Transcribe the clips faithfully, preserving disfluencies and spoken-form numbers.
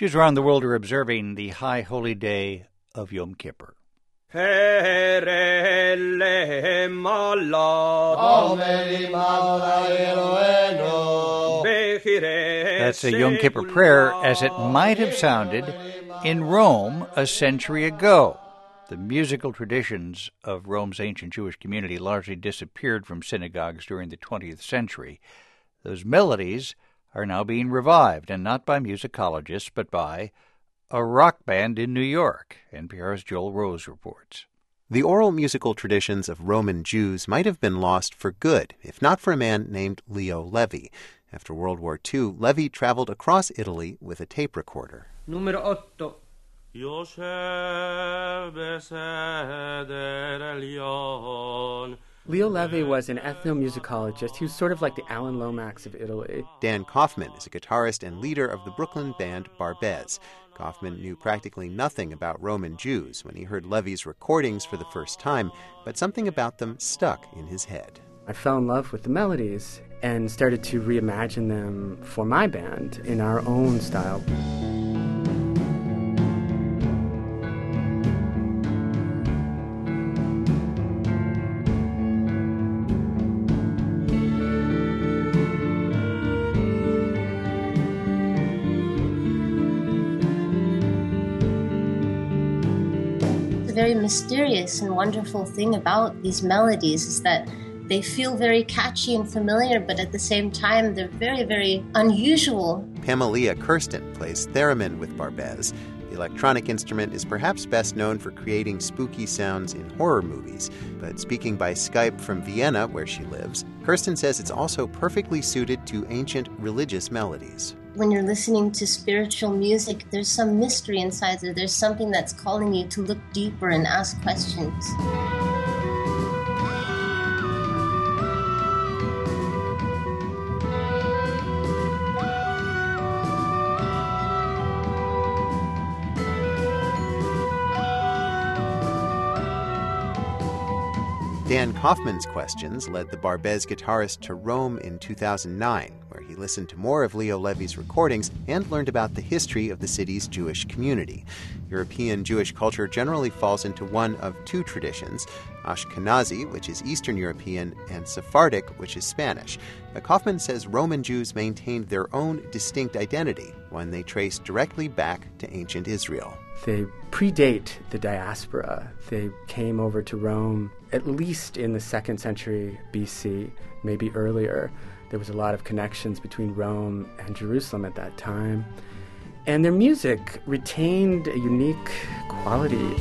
Jews around the world are observing the high holy day of Yom Kippur. That's a Yom Kippur prayer as it might have sounded in Rome a century ago. The musical traditions of Rome's ancient Jewish community largely disappeared from synagogues during the twentieth century. Those melodies are now being revived, and not by musicologists, but by a rock band in New York. N P R's Joel Rose reports. The oral musical traditions of Roman Jews might have been lost for good, if not for a man named Leo Levi. After World War Two, Levi traveled across Italy with a tape recorder. Numero otto. Leo Levi was an ethnomusicologist. He was sort of like the Alan Lomax of Italy. Dan Kaufman is a guitarist and leader of the Brooklyn band Barbez. Kaufman knew practically nothing about Roman Jews when he heard Levi's recordings for the first time, but something about them stuck in his head. I fell in love with the melodies and started to reimagine them for my band in our own style. The very mysterious and wonderful thing about these melodies is that they feel very catchy and familiar, but at the same time, they're very, very unusual. Pamela Kirsten plays theremin with Barbez. The electronic instrument is perhaps best known for creating spooky sounds in horror movies. But speaking by Skype from Vienna, where she lives, Kirsten says it's also perfectly suited to ancient religious melodies. When you're listening to spiritual music, there's some mystery inside there. There's something that's calling you to look deeper and ask questions. Dan Kaufman's questions led the Barbez guitarist to Rome in two thousand nine, where he listened to more of Leo Levi's recordings and learned about the history of the city's Jewish community. European Jewish culture generally falls into one of two traditions, Ashkenazi, which is Eastern European, and Sephardic, which is Spanish. But Kaufman says Roman Jews maintained their own distinct identity, one they trace directly back to ancient Israel. They predate the diaspora. They came over to Rome at least in the second century B C, maybe earlier. There was a lot of connections between Rome and Jerusalem at that time. And their music retained a unique quality.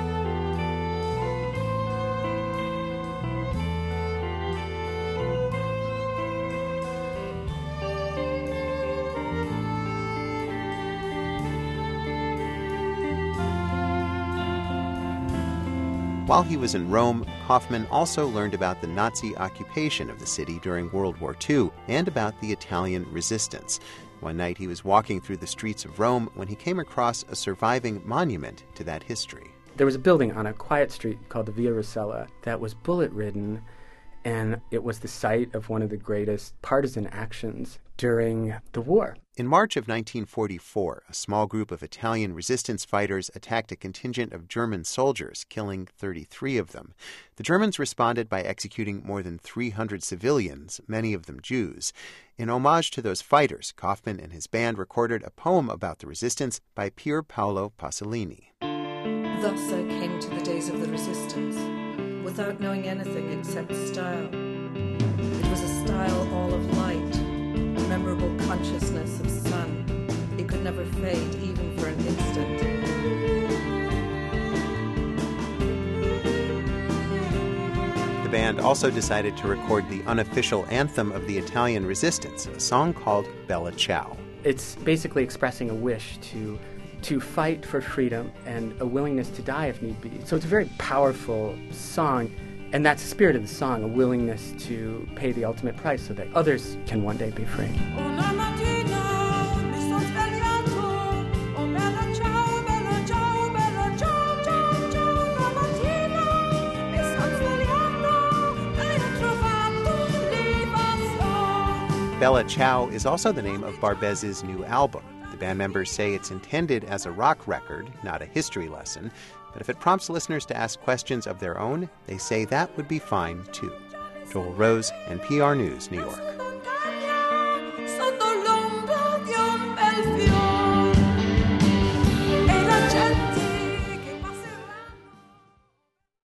While he was in Rome, Kaufman also learned about the Nazi occupation of the city during World War Two and about the Italian resistance. One night he was walking through the streets of Rome when he came across a surviving monument to that history. There was a building on a quiet street called the Via Rasella that was bullet-ridden, and it was the site of one of the greatest partisan actions during the war. In March of nineteen forty-four, a small group of Italian resistance fighters attacked a contingent of German soldiers, killing thirty-three of them. The Germans responded by executing more than three hundred civilians, many of them Jews. In homage to those fighters, Kaufman and his band recorded a poem about the resistance by Pier Paolo Pasolini. Thus I came to the days of the resistance, without knowing anything except style. It was a style all of light, memorable consciousness of sun. It could never fade, even for an instant. The band also decided to record the unofficial anthem of the Italian resistance, a song called Bella Ciao. It's basically expressing a wish to to fight for freedom and a willingness to die if need be. So it's a very powerful song, and that's the spirit of the song, a willingness to pay the ultimate price so that others can one day be free. Bella Ciao is also the name of Barbez's new album. The band members say it's intended as a rock record, not a history lesson. But if it prompts listeners to ask questions of their own, they say that would be fine, too. Joel Rose, N P R News, New York.